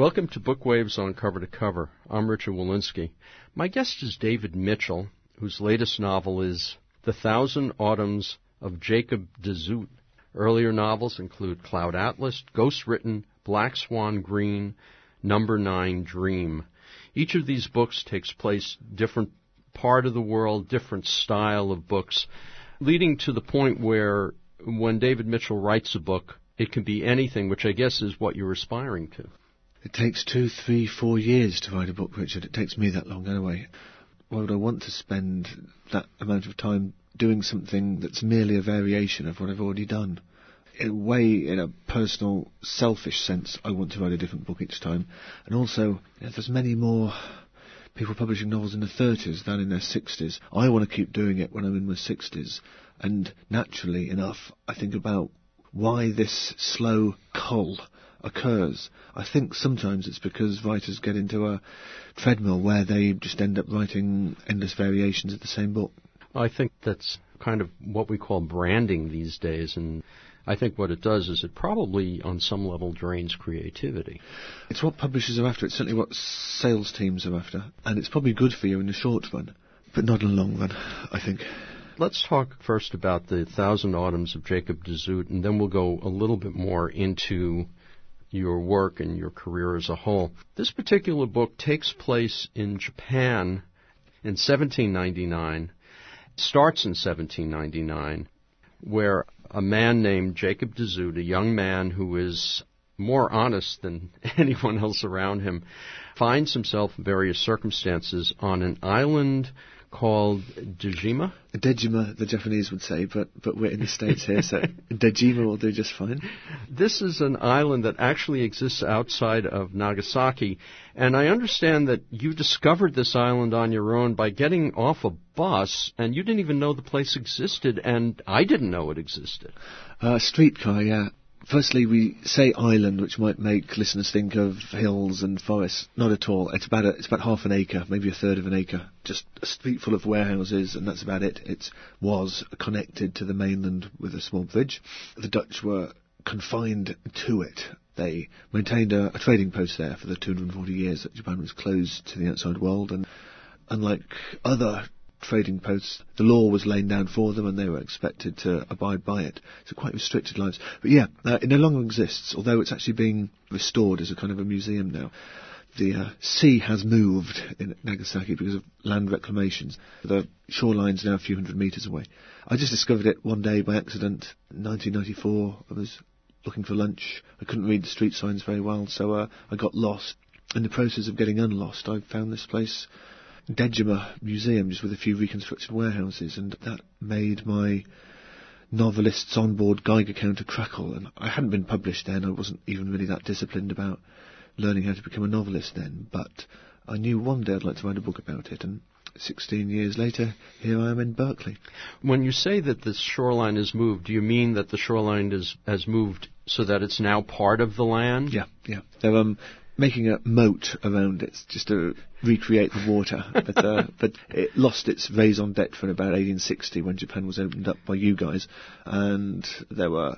Welcome to Bookwaves on Cover to Cover. I'm Richard Walensky. My guest is David Mitchell, whose latest novel is The Thousand Autumns of Jacob de Zoet. Earlier novels include Cloud Atlas, Ghost Written, Black Swan Green, Number 9 Dream. Each of these books takes place different part of the world, different style of books, leading to the point where when David Mitchell writes a book, it can be anything, which I guess is what you're aspiring to. It takes 2, 3, 4 years to write a book, Richard. It takes me that long anyway. Why would I want to spend that amount of time doing something that's merely a variation of what I've already done? In a way, in a personal, selfish sense, I want to write a different book each time. And also, there's many more people publishing novels in their 30s than in their 60s. I want to keep doing it when I'm in my 60s. And naturally enough, I think about why this slow cull occurs. I think sometimes it's because writers get into a treadmill where they just end up writing endless variations of the same book. I think that's kind of what we call branding these days, and I think what it does is it probably, on some level, drains creativity. It's what publishers are after. It's certainly what sales teams are after, and it's probably good for you in the short run, but not in the long run, I think. Let's talk first about The Thousand Autumns of Jacob de Zoet, and then we'll go a little bit more into your work and your career as a whole. This particular book takes place in Japan in 1799, starts in 1799, where a man named Jacob de Zoet, a young man who is more honest than anyone else around him, finds himself in various circumstances on an island called Dejima. Dejima, the Japanese would say, but we're in the States here, so Dejima will do just fine. This is an island that actually exists outside of Nagasaki, and I understand that you discovered this island on your own by getting off a bus, and you didn't even know the place existed, and I didn't know it existed. Streetcar, yeah. Firstly, we say island, which might make listeners think of hills and forests. Not at all. It's about half an acre, maybe a third of an acre. Just a street full of warehouses, and that's about it. It was connected to the mainland with a small bridge. The Dutch were confined to it. They maintained a trading post there for the 240 years that Japan was closed to the outside world, and unlike other trading posts, the law was laid down for them and they were expected to abide by it. So quite restricted lives. But yeah, it no longer exists, although it's actually being restored as a kind of a museum now. The sea has moved in Nagasaki because of land reclamations. The shoreline's now a few hundred metres away. I just discovered it one day by accident in 1994. I was looking for lunch. I couldn't read the street signs very well, so I got lost. In the process of getting unlost, I found this place, Dejima Museum, just with a few reconstructed warehouses, and that made my novelist's onboard Geiger counter crackle. And I hadn't been published then. I wasn't even really that disciplined about learning how to become a novelist then, but I knew one day I'd like to write a book about it, and 16 years later, here I am in Berkeley. When you say that the shoreline has moved, do you mean that the shoreline has moved so that it's now part of the land? Yeah. They're making a moat around it just to recreate the water. But it lost its raison d'etre in about 1860 when Japan was opened up by you guys, and there were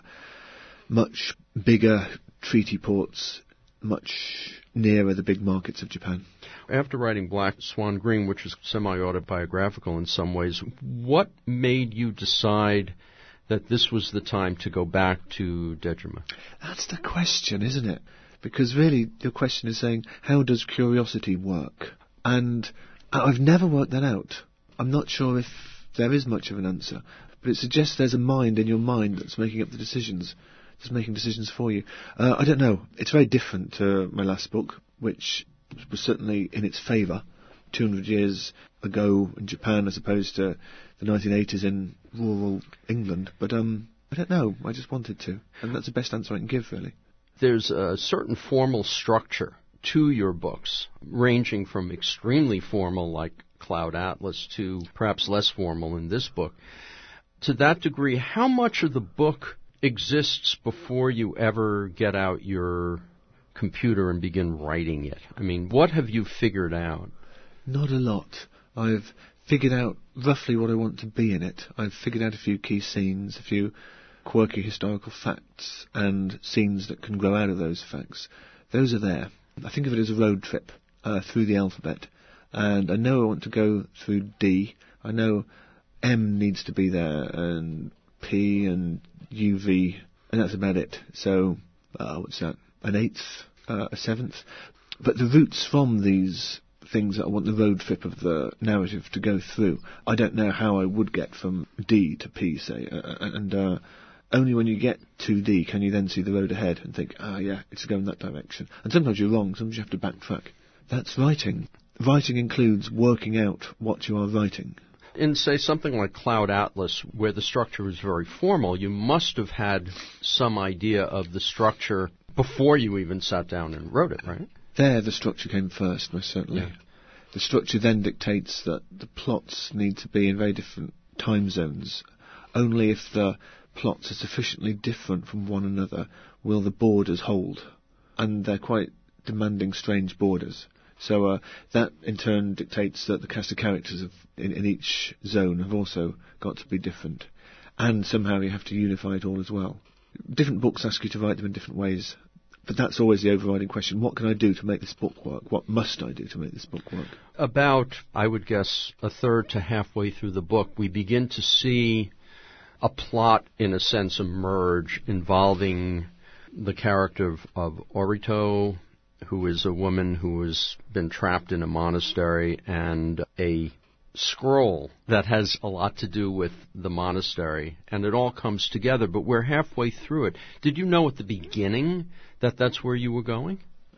much bigger treaty ports, much nearer the big markets of Japan. After writing Black Swan Green, which is semi-autobiographical in some ways, what made you decide that this was the time to go back to Dejima? That's the question, isn't it? Because really, your question is saying, how does curiosity work? And I've never worked that out. I'm not sure if there is much of an answer, but it suggests there's a mind in your mind that's making up the decisions, that's making decisions for you. I don't know. It's very different to my last book, which was certainly in its favour 200 years ago in Japan as opposed to the 1980s in rural England. But I don't know. I just wanted to. And that's the best answer I can give, really. There's a certain formal structure to your books, ranging from extremely formal, like Cloud Atlas, to perhaps less formal in this book. To that degree, how much of the book exists before you ever get out your computer and begin writing it? I mean, what have you figured out? Not a lot. I've figured out roughly what I want to be in it. I've figured out a few key scenes, a few quirky historical facts and scenes that can grow out of those facts. Those are there. I think of it as a road trip through the alphabet. And I know I want to go through D. I know M needs to be there, and P and UV, and that's about it. So, what's that? An eighth, a seventh? But the routes from these things that I want the road trip of the narrative to go through, I don't know how I would get from D to P, say, and only when you get to D can you then see the road ahead and think, yeah, it's going that direction. And sometimes you're wrong, sometimes you have to backtrack. That's writing. Writing includes working out what you are writing. In, say, something like Cloud Atlas, where the structure is very formal, you must have had some idea of the structure before you even sat down and wrote it, right? There, the structure came first, most certainly. Yeah. The structure then dictates that the plots need to be in very different time zones. Only if the plots are sufficiently different from one another will the borders hold. And they're quite demanding, strange borders. So that, in turn, dictates that the cast of characters in each zone have also got to be different. And somehow you have to unify it all as well. Different books ask you to write them in different ways. But that's always the overriding question. What can I do to make this book work? What must I do to make this book work? About, I would guess, a third to halfway through the book, we begin to see a plot, in a sense, emerge involving the character of Orito, who is a woman who has been trapped in a monastery, and a scroll that has a lot to do with the monastery, and it all comes together, but we're halfway through it. Did you know at the beginning that that's where you were going?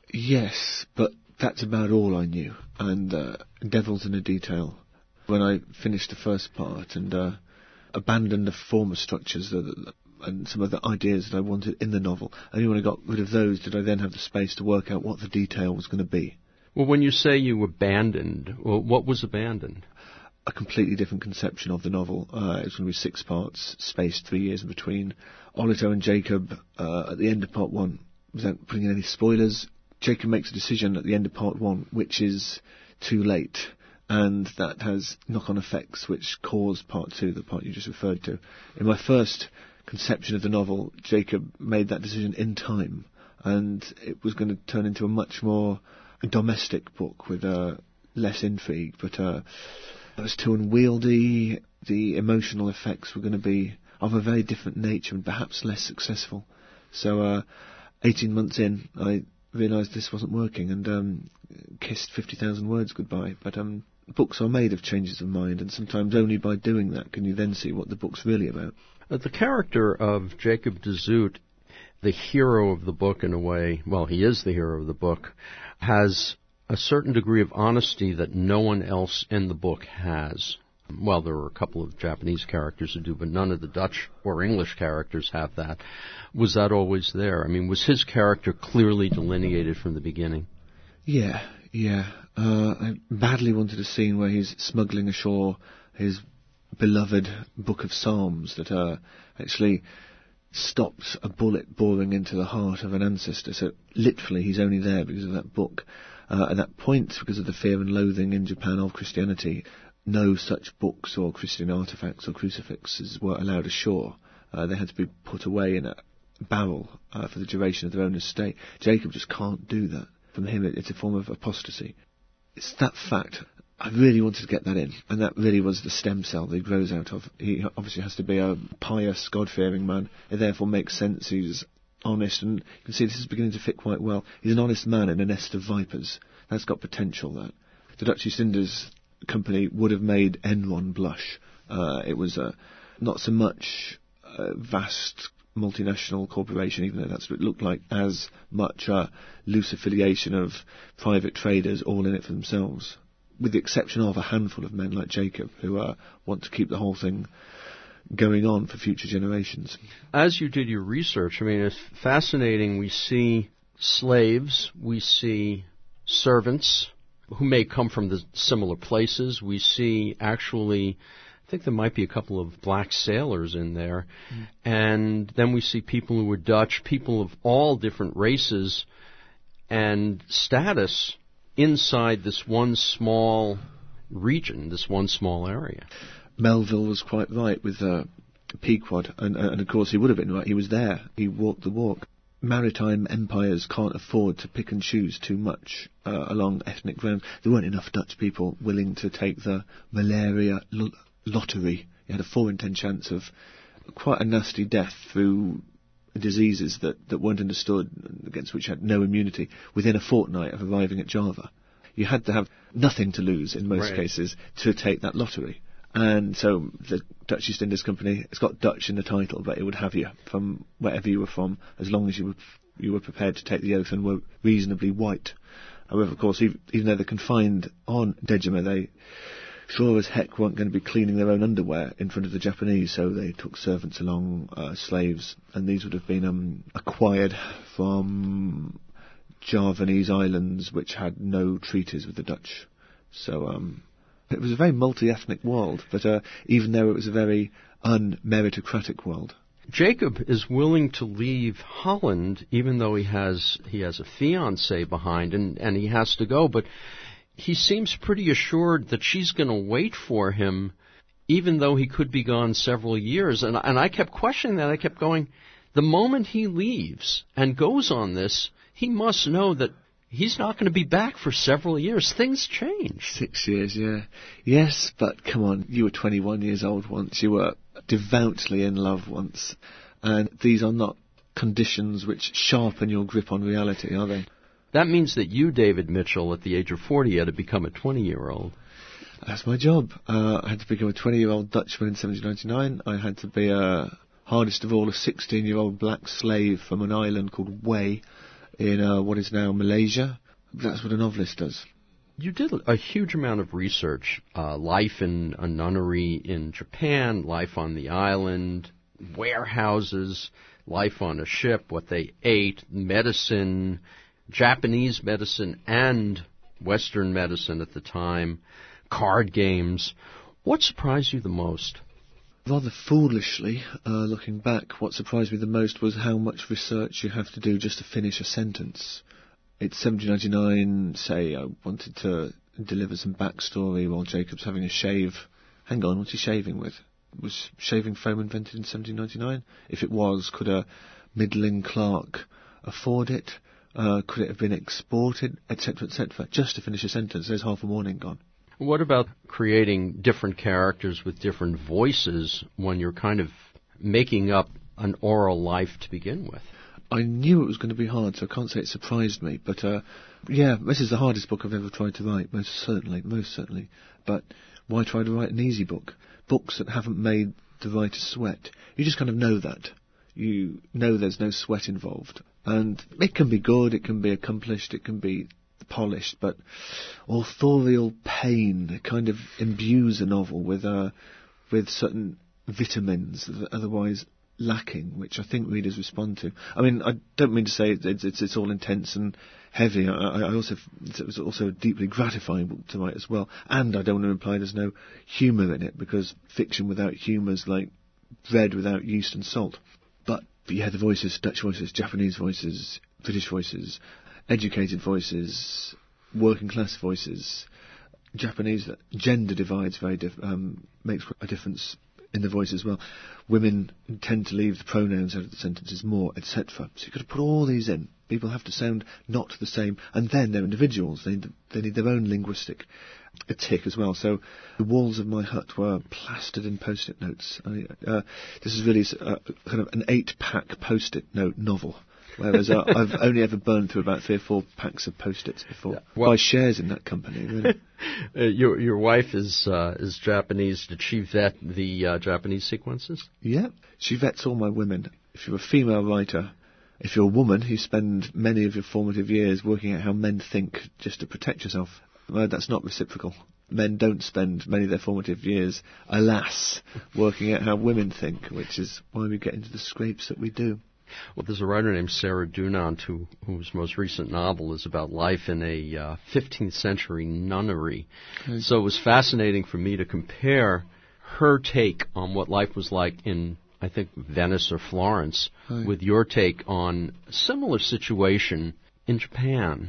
Yes, but that's about all I knew, and devil's in the detail. When I finished the first part and abandoned the former structures and some of the ideas that I wanted in the novel, only when I got rid of those did I then have the space to work out what the detail was going to be. Well, when you say you abandoned, well, what was abandoned? A completely different conception of the novel. It was going to be 6 parts, spaced 3 years in between. Orito and Jacob, at the end of part 1, without putting in any spoilers, Jacob makes a decision at the end of part 1 which is too late, and that has knock-on effects which cause part 2, the part you just referred to. In my first conception of the novel, Jacob made that decision in time, and it was going to turn into a much more domestic book with less intrigue, but it was too unwieldy. The emotional effects were going to be of a very different nature and perhaps less successful. So 18 months in, I realised this wasn't working and kissed 50,000 words goodbye. But books are made of changes of mind, and sometimes only by doing that can you then see what the book's really about. The character of Jacob de Zoet, the hero of the book in a way, well, he is the hero of the book, has a certain degree of honesty that no one else in the book has. Well, there are a couple of Japanese characters who do, but none of the Dutch or English characters have that. Was that always there? I mean, was his character clearly delineated from the beginning? Yeah. I badly wanted a scene where he's smuggling ashore his beloved Book of Psalms that actually stops a bullet boring into the heart of an ancestor. So literally he's only there because of that book. At that point, because of the fear and loathing in Japan of Christianity, no such books or Christian artifacts or crucifixes were allowed ashore. They had to be put away in a barrel for the duration of their own estate. Jacob just can't do that. From him, it's a form of apostasy. It's that fact. I really wanted to get that in, and that really was the stem cell that he grows out of. He obviously has to be a pious, God-fearing man. It therefore makes sense. He's honest, and you can see this is beginning to fit quite well. He's an honest man in a nest of vipers. That's got potential, that. The Dutch East Indies Company would have made Enron blush. It was not so much a vast multinational corporation, even though that's what it looked like, as much a loose affiliation of private traders all in it for themselves, with the exception of a handful of men like Jacob who want to keep the whole thing going on for future generations. As you did your research, I mean, it's fascinating. We see slaves, we see servants who may come from the similar places. We see actually, I think there might be a couple of black sailors in there. And then we see people who were Dutch, people of all different races and status inside this one small region, this one small area. Melville was quite right with Pequod, and of course he would have been right. He was there. He walked the walk. maritime empires can't afford to pick and choose too much along ethnic grounds. There weren't enough Dutch people willing to take the malaria lottery. You had a 4 in 10 chance of quite a nasty death through diseases that weren't understood, against which you had no immunity, within a fortnight of arriving at Java. You had to have nothing to lose, in most cases, to take that lottery. And so the Dutch East Indies Company, it's got Dutch in the title, but it would have you from wherever you were from, as long as you were prepared to take the oath and were reasonably white. However, of course, even though they're confined on Dejima, they sure as heck weren't going to be cleaning their own underwear in front of the Japanese, so they took servants along, slaves, and these would have been acquired from Javanese islands which had no treaties with the Dutch. So it was a very multi-ethnic world, but even though it was a very unmeritocratic world. Jacob is willing to leave Holland, even though he has a fiancée behind, and he has to go, but he seems pretty assured that she's going to wait for him, even though he could be gone several years. And I kept questioning that. I kept going, the moment he leaves and goes on this, he must know that he's not going to be back for several years. Things change. 6 years, yeah. Yes, but come on, you were 21 years old once. You were devoutly in love once. And these are not conditions which sharpen your grip on reality, are they? That means that you, David Mitchell, at the age of 40, had to become a 20-year-old. That's my job. I had to become a 20-year-old Dutchman in 1799. I had to be, hardest of all, a 16-year-old black slave from an island called Wei in what is now Malaysia. That's what a novelist does. You did a huge amount of research. Life in a nunnery in Japan, life on the island, warehouses, life on a ship, what they ate, medicine, Japanese medicine and Western medicine at the time, card games. What surprised you the most? Rather foolishly, looking back, what surprised me the most was how much research you have to do just to finish a sentence. It's 1799, say I wanted to deliver some backstory while Jacob's having a shave. Hang on, what's he shaving with? Was shaving foam invented in 1799? If it was, could a middling clerk afford it? Could it have been exported, etc., etc.? Just to finish a sentence, there's half a morning gone. What about creating different characters with different voices when you're kind of making up an oral life to begin with? I knew it was going to be hard, so I can't say it surprised me. But, yeah, this is the hardest book I've ever tried to write, most certainly. But why try to write an easy book? Books that haven't made the writer sweat. You just kind of know that. You know there's no sweat involved. And it can be good, it can be accomplished, it can be polished, but authorial pain kind of imbues a novel with certain vitamins that are otherwise lacking, which I think readers respond to. I mean, I don't mean to say it's all intense and heavy. It was also a deeply gratifying book to write as well, and I don't want to imply there's no humour in it, because fiction without humour is like bread without yeast and salt. But yeah, the voices, Dutch voices, Japanese voices, British voices, educated voices, working class voices, Japanese, gender divides makes a difference in the voice as well. Women tend to leave the pronouns out of the sentences more, etc. So you've got to put all these in. People have to sound not the same, and then they're individuals. They need their own linguistic tick as well. So the walls of my hut were plastered in post-it notes. This is really kind of an 8-pack post-it note novel. Whereas I've only ever burned through about 3 or 4 packs of post-its before. Yeah. Well, buy shares in that company. Really. Your wife is Japanese. Did she vet the Japanese sequences? Yeah, she vets all my women. If you're a female writer, if you're a woman, you spend many of your formative years working out how men think just to protect yourself. Well, that's not reciprocal. Men don't spend many of their formative years, alas, working out how women think, which is why we get into the scrapes that we do. Well, there's a writer named Sarah Dunant whose most recent novel is about life in a 15th century nunnery. Okay. So it was fascinating for me to compare her take on what life was like in, I think, Venice or Florence, with your take on a similar situation in Japan.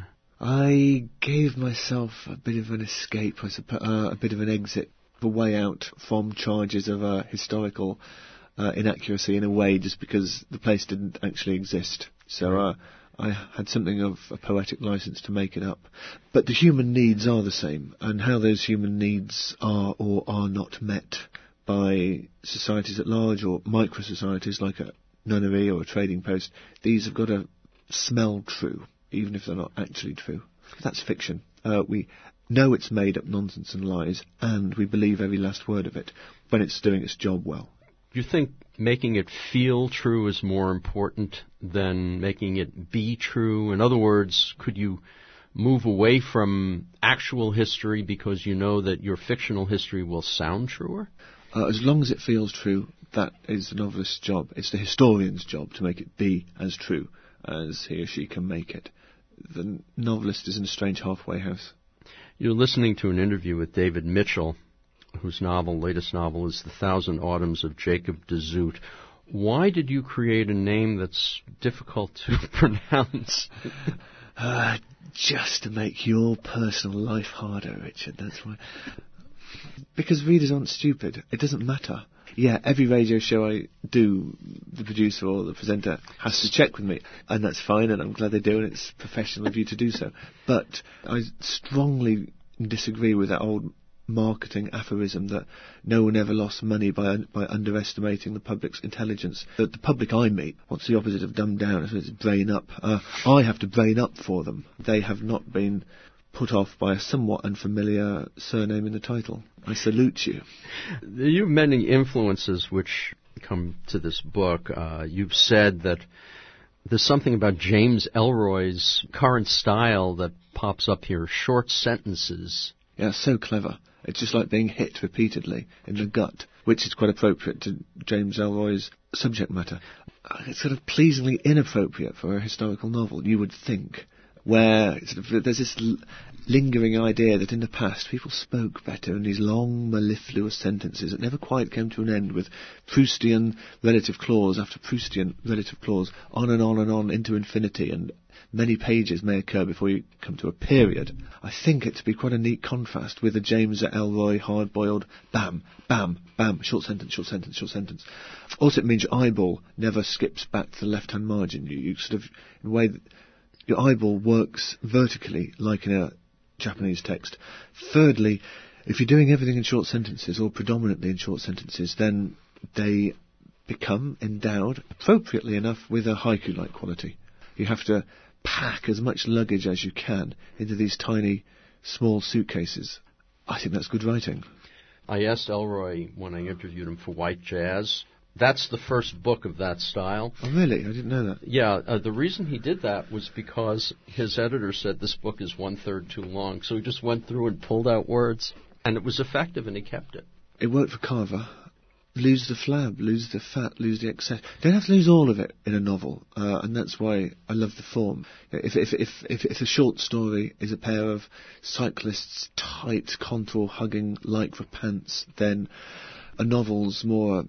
I gave myself a bit of an escape, I suppose, a bit of an exit, a way out from charges of historical inaccuracy in a way, just because the place didn't actually exist. So I had something of a poetic license to make it up. But the human needs are the same, and how those human needs are or are not met by societies at large or micro-societies like a nunnery or a trading post, these have got to smell true, even if they're not actually true. That's fiction. We know it's made up nonsense and lies, and we believe every last word of it when it's doing its job well. Do you think making it feel true is more important than making it be true? In other words, could you move away from actual history because you know that your fictional history will sound truer? As long as it feels true, that is the novelist's job. It's the historian's job to make it be as true as he or she can make it. The novelist is in a strange halfway house. You're listening to an interview with David Mitchell, whose latest novel is The Thousand Autumns of Jacob de Zoet. Why did you create a name that's difficult to pronounce? Just to make your personal life harder, Richard, that's why. Because readers aren't stupid. It doesn't matter. Yeah, every radio show I do, the producer or the presenter has to check with me, and that's fine, and I'm glad they do, and it's professional of you to do so. But I strongly disagree with that old marketing aphorism that no one ever lost money by underestimating the public's intelligence. The public I meet wants the opposite of dumbed down, so it's brain up. I have to brain up for them. They have not been put off by a somewhat unfamiliar surname in the title. I salute you. You have many influences which come to this book. You've said that there's something about James Ellroy's current style that pops up here, short sentences. Yeah, so clever. It's just like being hit repeatedly in the gut, which is quite appropriate to James Ellroy's subject matter. It's sort of pleasingly inappropriate for a historical novel, you would think, where there's this lingering idea that in the past people spoke better in these long, mellifluous sentences that never quite came to an end with Proustian relative clause after Proustian relative clause, on and on into infinity, and many pages may occur before you come to a period. I think it to be quite a neat contrast with the James Ellroy hard-boiled bam, bam, bam, short sentence, short sentence, short sentence. Also, it means your eyeball never skips back to the left-hand margin. You sort of, in a way, your eyeball works vertically, like in a Japanese text. Thirdly, if you're doing everything in short sentences, or predominantly in short sentences, then they become endowed, appropriately enough, with a haiku-like quality. You have to pack as much luggage as you can into these tiny, small suitcases. I think that's good writing. I asked Ellroy when I interviewed him for White Jazz. That's the first book of that style. Oh, really? I didn't know that. Yeah, the reason he did that was because his editor said this book is 1/3 too long, so he just went through and pulled out words, and it was effective, and he kept it. It worked for Carver. Lose the flab, lose the fat, lose the excess. Don't have to lose all of it in a novel, and that's why I love the form. If a short story is a pair of cyclists' tight contour-hugging lycra pants, then a novel's more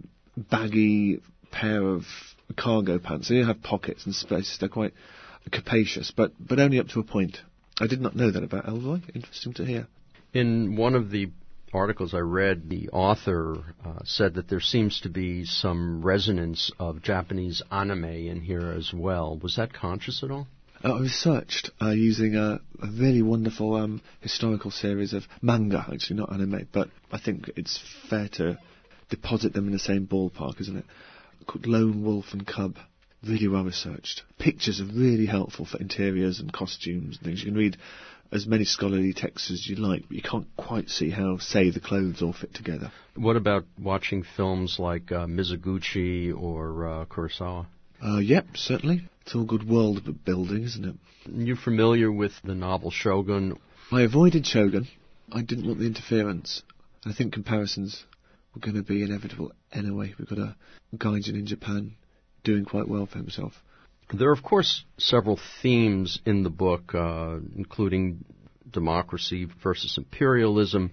baggy pair of cargo pants. So you have pockets and space. They're quite capacious, but only up to a point. I did not know that about Ellroy. Interesting to hear. In one of the articles I read, the author said that there seems to be some resonance of Japanese anime in here as well. Was that conscious at all? I researched using a really wonderful historical series of manga, actually not anime, but I think it's fair to deposit them in the same ballpark, isn't it? Called Lone Wolf and Cub. Really well researched. Pictures are really helpful for interiors and costumes and things. You can read as many scholarly texts as you like, but you can't quite see how, say, the clothes all fit together. What about watching films like Mizoguchi or Kurosawa? Yep, certainly. It's all good world building, isn't it? You familiar with the novel Shogun? I avoided Shogun. I didn't want the interference. I think comparisons were going to be inevitable anyway. We've got a gaijin in Japan doing quite well for himself. There are, of course, several themes in the book, including democracy versus imperialism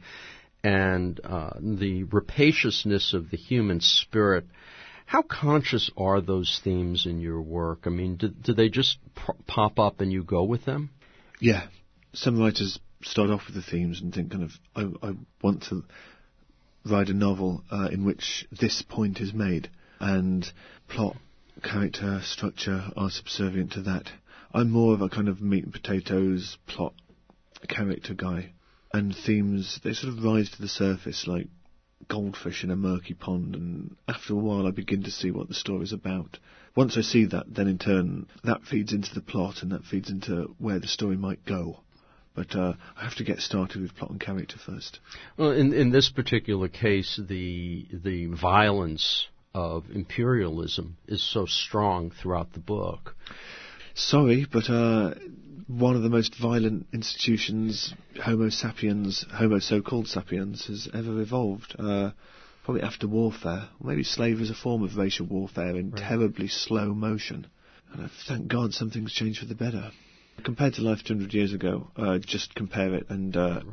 and the rapaciousness of the human spirit. How conscious are those themes in your work? I mean, do they just pop up and you go with them? Yeah. Some writers start off with the themes and think kind of, I want to write a novel in which this point is made, and plot character, structure are subservient to that. I'm more of a kind of meat and potatoes, plot, character guy. And themes, they sort of rise to the surface like goldfish in a murky pond, and after a while I begin to see what the story's about. Once I see that, then in turn, that feeds into the plot, and that feeds into where the story might go. But I have to get started with plot and character first. Well, in this particular case, the violence of imperialism is so strong throughout the book. Sorry, but one of the most violent institutions Homo so-called sapiens, has ever evolved. Probably after warfare. Maybe slavery is a form of racial warfare in terribly slow motion. And thank God something's changed for the better. Compared to life 200 years ago, just compare it and...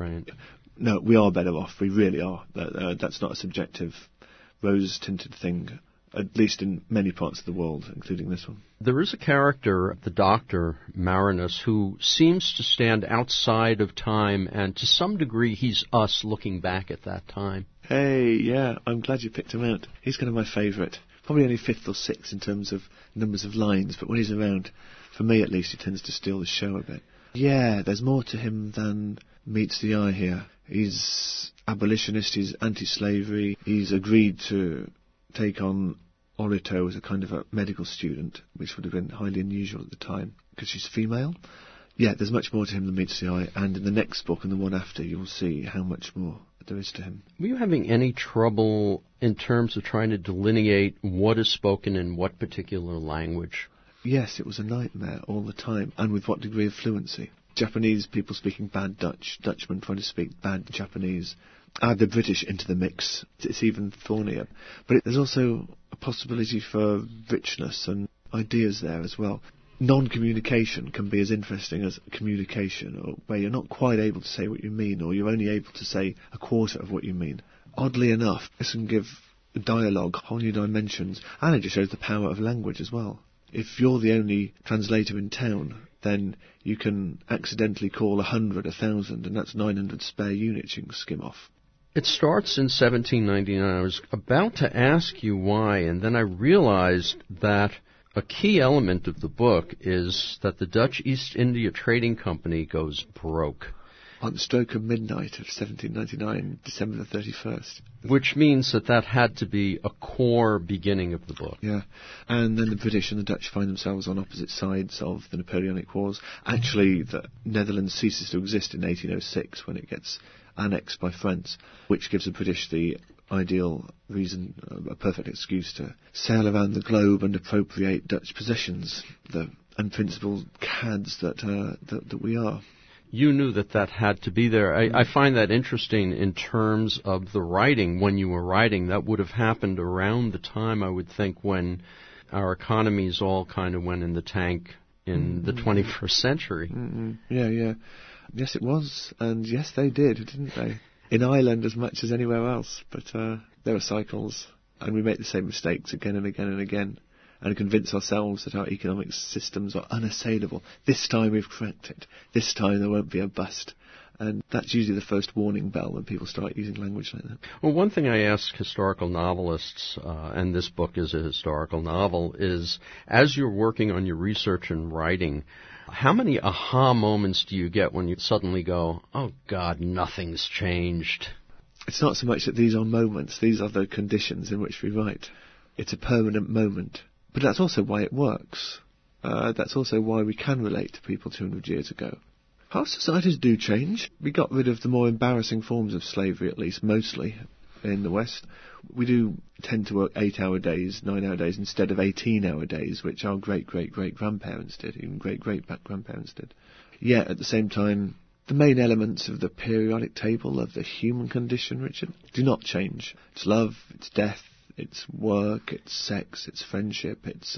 No, we are better off. We really are. That's not a subjective, rose-tinted thing, at least in many parts of the world, including this one. There is a character, the Dr. Marinus, who seems to stand outside of time, and to some degree he's us looking back at that time. Hey, yeah, I'm glad you picked him out. He's kind of my favourite. Probably only 5th or 6th in terms of numbers of lines, but when he's around, for me at least, he tends to steal the show a bit. Yeah, there's more to him than meets the eye here. He's abolitionist, he's anti-slavery, he's agreed to take on Orito as a kind of a medical student, which would have been highly unusual at the time, because she's female. Yeah, there's much more to him than meets the eye, and in the next book and the one after, you'll see how much more there is to him. Were you having any trouble in terms of trying to delineate what is spoken in what particular language? Yes, it was a nightmare all the time, and with what degree of fluency. Japanese people speaking bad Dutch, Dutchmen trying to speak bad Japanese. Add the British into the mix, it's even thornier. But there's also a possibility for richness and ideas there as well. Non-communication can be as interesting as communication, or where you're not quite able to say what you mean, or you're only able to say a quarter of what you mean. Oddly enough, this can give dialogue whole new dimensions, and it just shows the power of language as well. If you're the only translator in town, then you can accidentally call 100 1,000, and that's 900 spare units you can skim off. It starts in 1799. I was about to ask you why, and then I realized that a key element of the book is that the Dutch East India Trading Company goes broke. On the stroke of midnight of 1799, December the 31st. Which means that had to be a core beginning of the book. Yeah, and then the British and the Dutch find themselves on opposite sides of the Napoleonic Wars. Actually, the Netherlands ceases to exist in 1806 when it gets annexed by France, which gives the British the ideal reason, a perfect excuse to sail around the globe and appropriate Dutch possessions, the unprincipled cads that we are. You knew that had to be there. I find that interesting in terms of the writing. When you were writing, that would have happened around the time, I would think, when our economies all kind of went in the tank in the 21st century. Yeah. Yes, it was. And yes, they did, didn't they? In Ireland as much as anywhere else. But there are cycles, and we make the same mistakes again and again and again, and convince ourselves that our economic systems are unassailable. This time we've cracked it. This time there won't be a bust. And that's usually the first warning bell when people start using language like that. Well, one thing I ask historical novelists, and this book is a historical novel, is as you're working on your research and writing, how many aha moments do you get when you suddenly go, oh, God, nothing's changed? It's not so much that these are moments. These are the conditions in which we write. It's a permanent moment. But that's also why it works. That's also why we can relate to people 200 years ago. Our societies do change. We got rid of the more embarrassing forms of slavery, at least mostly, in the West. We do tend to work 8-hour days, 9-hour days, instead of 18-hour days, which our great-great-great-grandparents did, even great-great-grandparents did. Yet, at the same time, the main elements of the periodic table of the human condition, Richard, do not change. It's love, it's death, it's work, it's sex, it's friendship, it's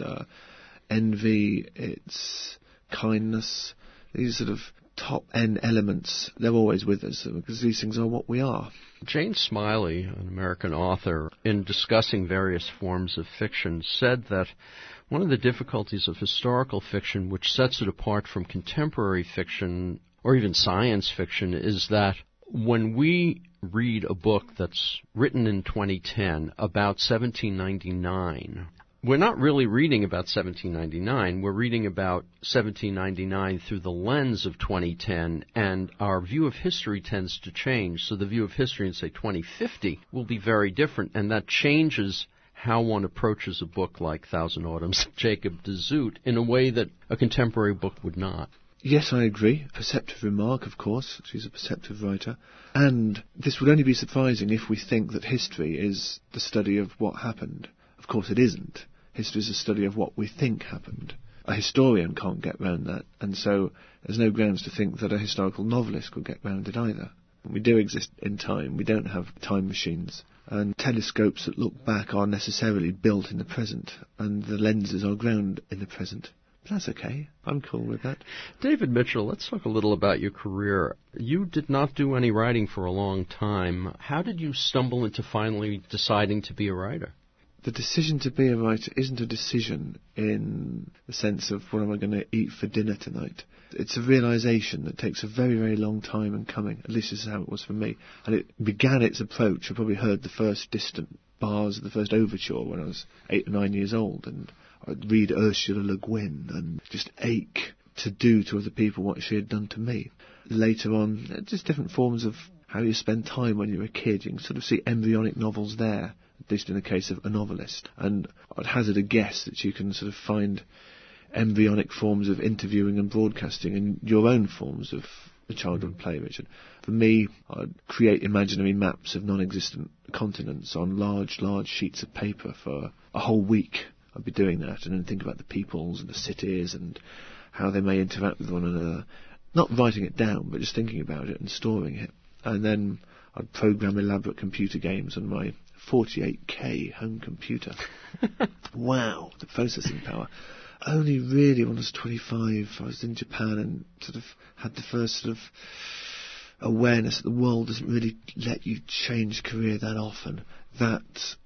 envy, it's kindness. These sort of top-end elements, they're always with us, because these things are what we are. Jane Smiley, an American author, in discussing various forms of fiction, said that one of the difficulties of historical fiction, which sets it apart from contemporary fiction, or even science fiction, is that when we read a book that's written in 2010 about 1799, we're not really reading about 1799. We're reading about 1799 through the lens of 2010, and our view of history tends to change. So the view of history in, say, 2050 will be very different, and that changes how one approaches a book like Thousand Autumns of Jacob de Zoet in a way that a contemporary book would not. Yes, I agree. Perceptive remark, of course. She's a perceptive writer. And this would only be surprising if we think that history is the study of what happened. Of course it isn't. History is a study of what we think happened. A historian can't get round that, and so there's no grounds to think that a historical novelist could get round it either. We do exist in time. We don't have time machines. And telescopes that look back are necessarily built in the present, and the lenses are ground in the present. That's okay. I'm cool with that. David Mitchell, let's talk a little about your career. You did not do any writing for a long time. How did you stumble into finally deciding to be a writer? The decision to be a writer isn't a decision in the sense of what am I going to eat for dinner tonight. It's a realisation that takes a very, very long time in coming. At least this is how it was for me. And it began its approach. I probably heard the first distant bars of the first overture when I was 8 or 9 years old, and I'd read Ursula Le Guin and just ache to do to other people what she had done to me. Later on, just different forms of how you spend time when you're a kid. You can sort of see embryonic novels there, at least in the case of a novelist. And I'd hazard a guess that you can sort of find embryonic forms of interviewing and broadcasting in your own forms of the childhood play, Richard. For me, I'd create imaginary maps of non-existent continents on large, large sheets of paper for a whole week. I'd be doing that, and then think about the peoples and the cities and how they may interact with one another. Not writing it down, but just thinking about it and storing it. And then I'd program elaborate computer games on my 48K home computer. Wow, the processing power. Only really when I was 25, I was in Japan and sort of had the first sort of awareness that the world doesn't really let you change career that often. That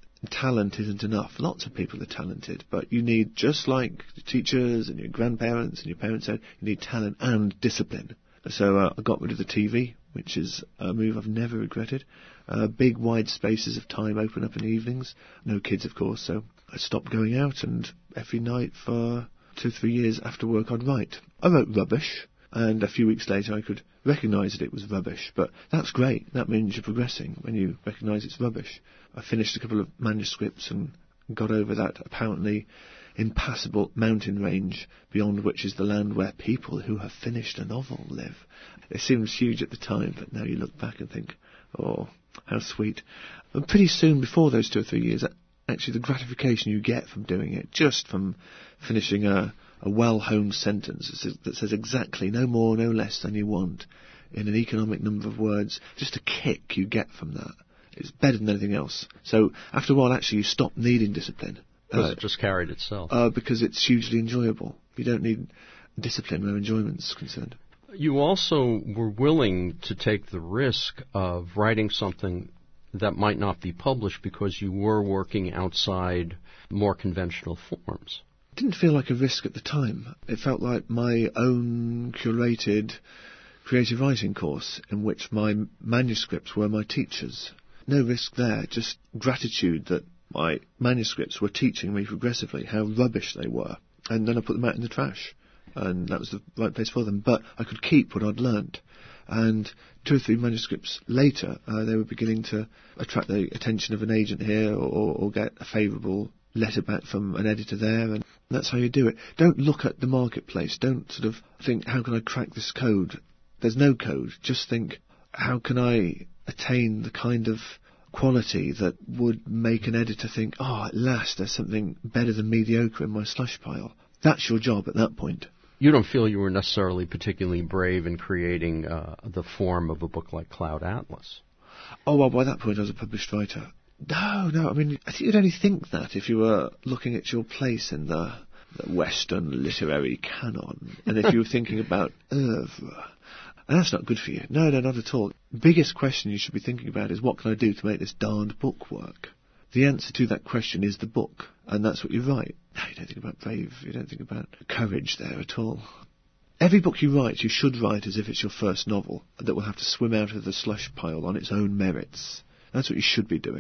talent isn't enough. Lots of people are talented, but you need, just like the teachers and your grandparents and your parents said, you need talent and discipline. So I got rid of the TV, which is a move I've never regretted. Big wide spaces of time open up in the evenings. No kids, of course, so I stopped going out, and every night for 2-3 years after work I'd write. I wrote rubbish, and a few weeks later I could recognise that it was rubbish, but that's great. That means you're progressing when you recognise it's rubbish. I finished a couple of manuscripts and got over that apparently impassable mountain range beyond which is the land where people who have finished a novel live. It seems huge at the time, but now you look back and think, oh, how sweet. And pretty soon, before those 2 or 3 years, actually the gratification you get from doing it, just from finishing a well-honed sentence that says exactly, no more, no less than you want, in an economic number of words, just a kick you get from that. It's better than anything else. So after a while, actually, you stop needing discipline. Because it just carried itself. Because it's hugely enjoyable. You don't need discipline where enjoyment's concerned. You also were willing to take the risk of writing something that might not be published because you were working outside more conventional forms. It didn't feel like a risk at the time. It felt like my own curated creative writing course in which my manuscripts were my teachers. No risk there, just gratitude that my manuscripts were teaching me progressively how rubbish they were. And then I put them out in the trash. And that was the right place for them. But I could keep what I'd learned. And 2 or 3 manuscripts later, they were beginning to attract the attention of an agent here or get a favourable letter back from an editor there. And that's how you do it. Don't look at the marketplace. Don't sort of think, how can I crack this code? There's no code. Just think, how can I attain the kind of quality that would make an editor think, oh, at last there's something better than mediocre in my slush pile. That's your job at that point. You don't feel you were necessarily particularly brave in creating the form of a book like Cloud Atlas? Oh, well, by that point I was a published writer. No, I mean, I think you'd only think that if you were looking at your place in the Western literary canon, and if you were thinking about oeuvre. And that's not good for you. No, not at all. Biggest question you should be thinking about is, what can I do to make this darned book work? The answer to that question is the book, and that's what you write. No, you don't think about brave, you don't think about courage there at all. Every book you write, you should write as if it's your first novel, that will have to swim out of the slush pile on its own merits. That's what you should be doing.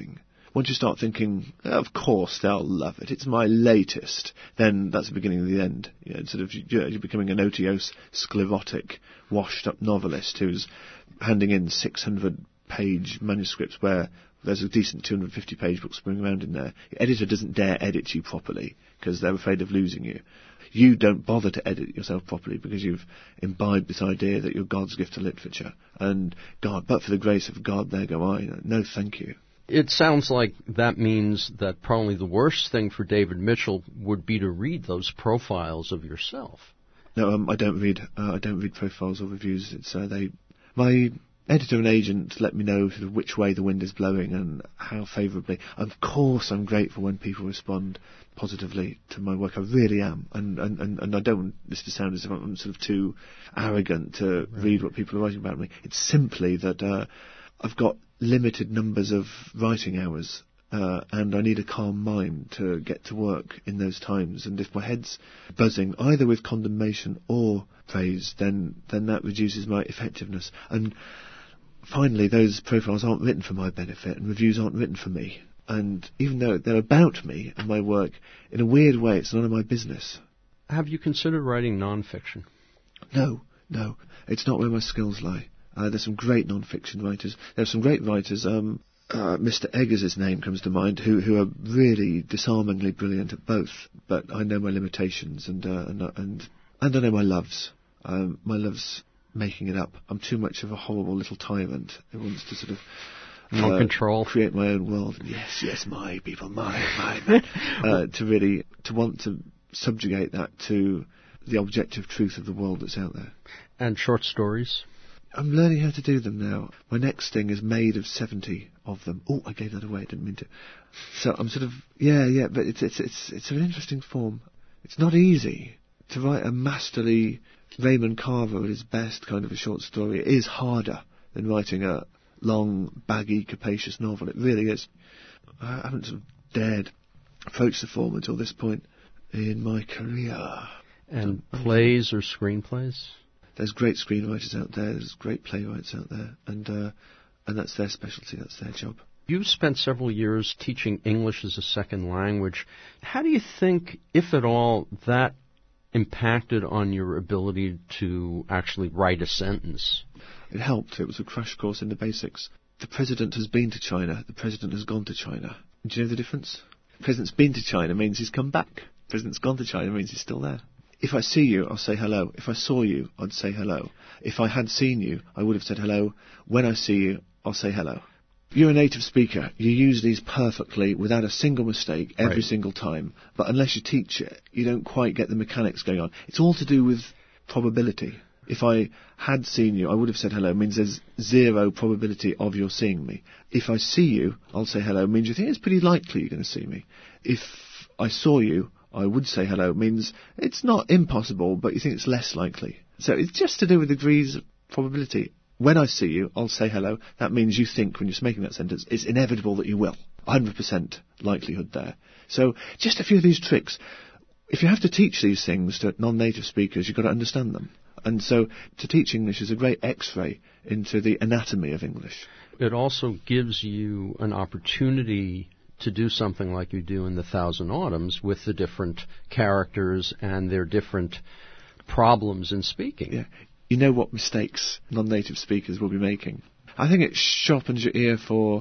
Once you start thinking, of course they'll love it, it's my latest, then that's the beginning of the end. You're becoming an otiose, sclerotic, washed-up novelist who's handing in 600-page manuscripts where there's a decent 250-page book spinning around in there. Your editor doesn't dare edit you properly because they're afraid of losing you. You don't bother to edit yourself properly because you've imbibed this idea that you're God's gift to literature. And God, but for the grace of God, there go I. No, thank you. It sounds like that means that probably the worst thing for David Mitchell would be to read those profiles of yourself. No, I don't read. I don't read profiles or reviews. My editor and agent let me know sort of which way the wind is blowing and how favourably. Of course, I'm grateful when people respond positively to my work. I really am, and I don't want this to sound as if I'm sort of too arrogant to read what people are writing about me. It's simply that I've got limited numbers of writing hours, and I need a calm mind to get to work in those times. And if my head's buzzing either with condemnation or praise, then that reduces my effectiveness. And finally, those profiles aren't written for my benefit, and reviews aren't written for me. And even though they're about me and my work, in a weird way, it's none of my business. Have you considered writing non-fiction? No. It's not where my skills lie. There's some great non-fiction writers. There's some great writers. Mr. Eggers' name comes to mind, who are really disarmingly brilliant at both. But I know my limitations, and I know my loves. My love's making it up. I'm too much of a horrible little tyrant who wants to sort of control, create my own world. Yes, my people, my to want to subjugate that to the objective truth of the world that's out there. And short stories? I'm learning how to do them now. My next thing is made of 70 of them. Oh, I gave that away. I didn't mean to. So I'm sort of but it's an interesting form. It's not easy to write a masterly Raymond Carver at his best kind of a short story. It is harder than writing a long, baggy, capacious novel. It really is. I haven't sort of dared approach the form until this point in my career. And plays or screenplays? There's great screenwriters out there. There's great playwrights out there, and that's their specialty. That's their job. You spent several years teaching English as a second language. How do you think, if at all, that impacted on your ability to actually write a sentence? It helped. It was a crash course in the basics. The president has been to China. The president has gone to China. Do you know the difference? The president's been to China means he's come back. The president's gone to China means he's still there. If I see you, I'll say hello. If I saw you, I'd say hello. If I had seen you, I would have said hello. When I see you, I'll say hello. You're a native speaker. You use these perfectly without a single mistake every single time. But unless you teach it, you don't quite get the mechanics going on. It's all to do with probability. If I had seen you, I would have said hello. It means there's zero probability of your seeing me. If I see you, I'll say hello. It means you think it's pretty likely you're going to see me. If I saw you, I would say hello. It means it's not impossible, but you think it's less likely. So it's just to do with degrees of probability. When I see you, I'll say hello. That means you think, when you're making that sentence, it's inevitable that you will. 100% likelihood there. So just a few of these tricks. If you have to teach these things to non-native speakers, you've got to understand them. And so to teach English is a great X-ray into the anatomy of English. It also gives you an opportunity to do something like you do in The Thousand Autumns with the different characters and their different problems in speaking. Yeah. You know what mistakes non-native speakers will be making. I think it sharpens your ear for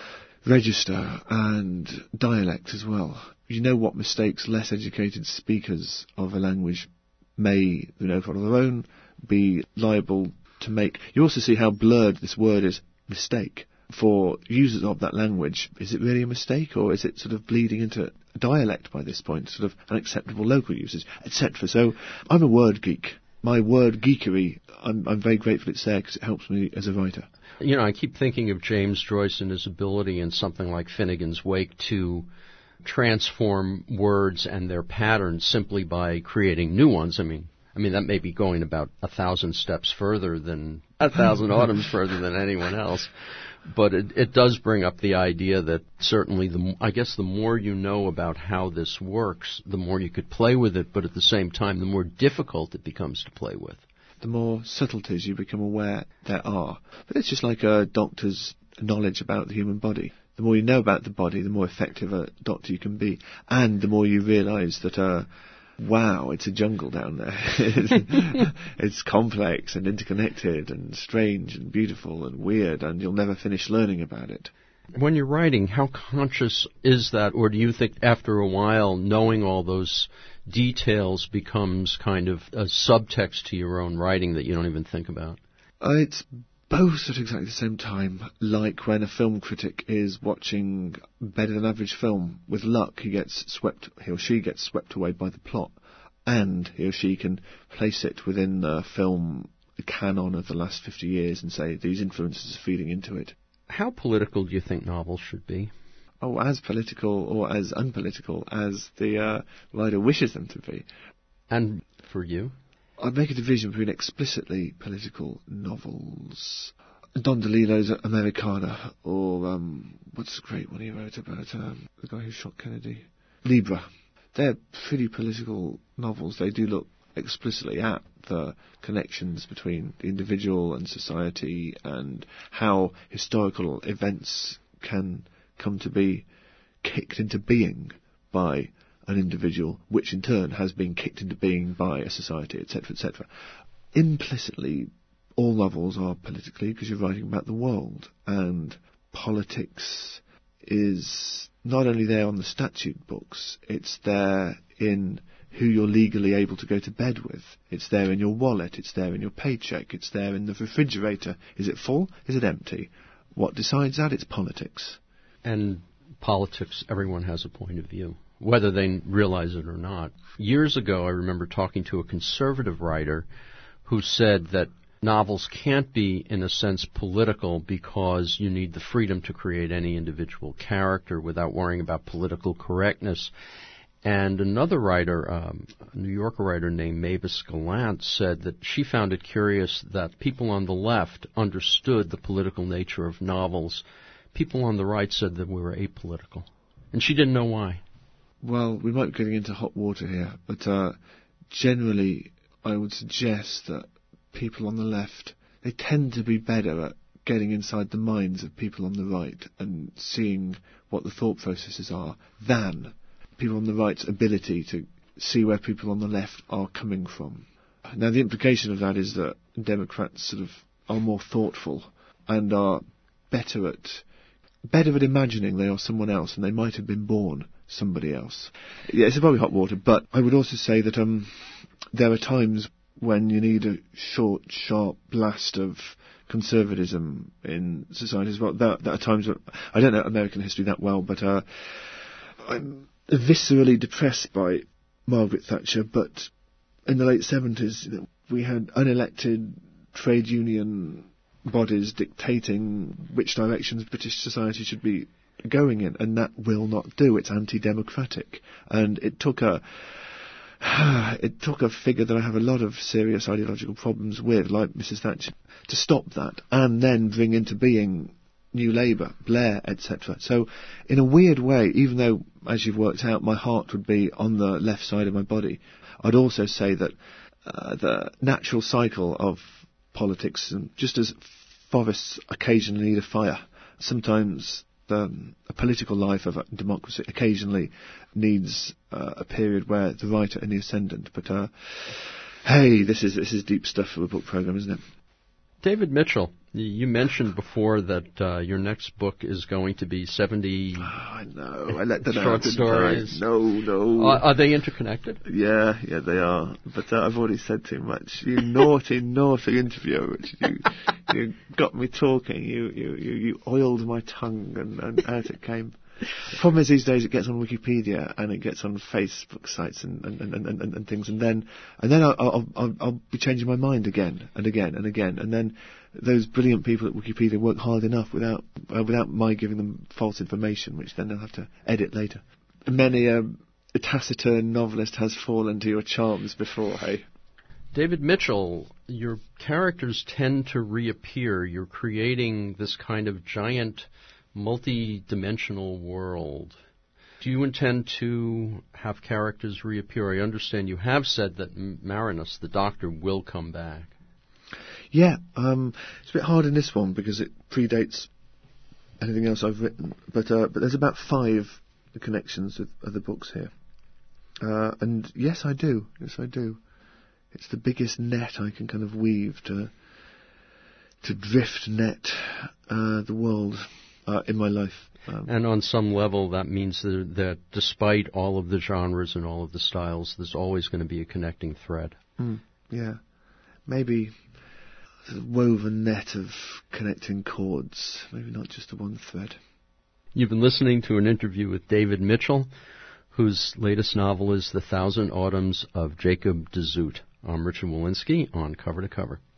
register and dialect as well. You know what mistakes less educated speakers of a language may, for their own, be liable to make. You also see how blurred this word is, mistake. For users of that language, is it really a mistake, or is it sort of bleeding into a dialect by this point, sort of unacceptable local usage, etc.? So I'm a word geek. My word geekery, I'm very grateful it's there because it helps me as a writer. I keep thinking of James Joyce and his ability in something like Finnegan's Wake to transform words and their patterns simply by creating new ones. I mean, that may be going about 1,000 steps further than 1,000 autumns further than anyone else. But it does bring up the idea that certainly, the more you know about how this works, the more you could play with it, but at the same time, the more difficult it becomes to play with. The more subtleties you become aware there are. But it's just like a doctor's knowledge about the human body. the more you know about the body, the more effective a doctor you can be, and the more you realise that, wow, it's a jungle down there. It's complex and interconnected and strange and beautiful and weird, and you'll never finish learning about it. When you're writing, how conscious is that, or do you think after a while knowing all those details becomes kind of a subtext to your own writing that you don't even think about? It's both at exactly the same time, like when a film critic is watching better than average film. With luck, he or she gets swept away by the plot, and he or she can place it within the film canon of the last 50 years and say these influences are feeding into it. How political do you think novels should be? Oh, as political or as unpolitical as the writer wishes them to be. And for you? I'd make a division between explicitly political novels, Don DeLillo's Americana, or what's the great one he wrote about the guy who shot Kennedy? Libra. They're pretty political novels. They do look explicitly at the connections between the individual and society and how historical events can come to be kicked into being by an individual, which in turn has been kicked into being by a society, etc., etc. Implicitly, all novels are politically because you're writing about the world, and politics is not only there on the statute books, it's there in who you're legally able to go to bed with. It's there in your wallet, it's there in your paycheck, it's there in the refrigerator. Is it full? Is it empty? What decides that? It's politics. And politics, everyone has a point of view, whether they realize it or not. Years ago, I remember talking to a conservative writer who said that novels can't be, in a sense, political because you need the freedom to create any individual character without worrying about political correctness. And another writer, a New Yorker writer named Mavis Gallant, said that she found it curious that people on the left understood the political nature of novels. People on the right said that we were apolitical. And she didn't know why. Well, we might be getting into hot water here, but generally I would suggest that people on the left, they tend to be better at getting inside the minds of people on the right and seeing what the thought processes are than people on the right's ability to see where people on the left are coming from. Now, the implication of that is that Democrats sort of are more thoughtful and are better at imagining they are someone else and they might have been born somebody else. Yeah, it's probably hot water, but I would also say that there are times when you need a short, sharp blast of conservatism in society as well. There are times when, I don't know American history that well, but I'm viscerally depressed by Margaret Thatcher, but in the late 70s, we had unelected trade union bodies dictating which directions British society should be going in, and that will not do. It's anti-democratic, and it took a figure that I have a lot of serious ideological problems with, like Mrs. Thatcher, to stop that, and then bring into being New Labour, Blair, etc. So, in a weird way, even though, as you've worked out, my heart would be on the left side of my body, I'd also say that the natural cycle of politics, and just as forests occasionally need a fire, sometimes a political life of a democracy occasionally needs a period where the right are in the ascendant. But hey, this is deep stuff for a book program, isn't it? David Mitchell, you mentioned before that your next book is going to be 70 I know, I let that short out, stories. No. Are they interconnected? Yeah, they are. But I've already said too much. You naughty interviewer. You got me talking. You oiled my tongue, and out it came. The problem is these days it gets on Wikipedia and it gets on Facebook sites and things, and then I'll be changing my mind again and again and again, and then those brilliant people at Wikipedia work hard enough without my giving them false information, which then they'll have to edit later. Many a taciturn novelist has fallen to your charms before, hey? David Mitchell, your characters tend to reappear. You're creating this kind of giant multi-dimensional world. Do you intend to have characters reappear? I understand you have said that Marinus, the Doctor, will come back. Yeah, it's a bit hard in this one because it predates anything else I've written. But there's about 5 connections with other books here. And yes, I do. Yes, I do. It's the biggest net I can kind of weave to drift net the world in my life. And on some level, that means that despite all of the genres and all of the styles, there's always going to be a connecting thread. Yeah. Maybe a woven net of connecting chords, maybe not just a one thread. You've been listening to an interview with David Mitchell, whose latest novel is The Thousand Autumns of Jacob de Zoet. I'm Richard Walensky on Cover to Cover.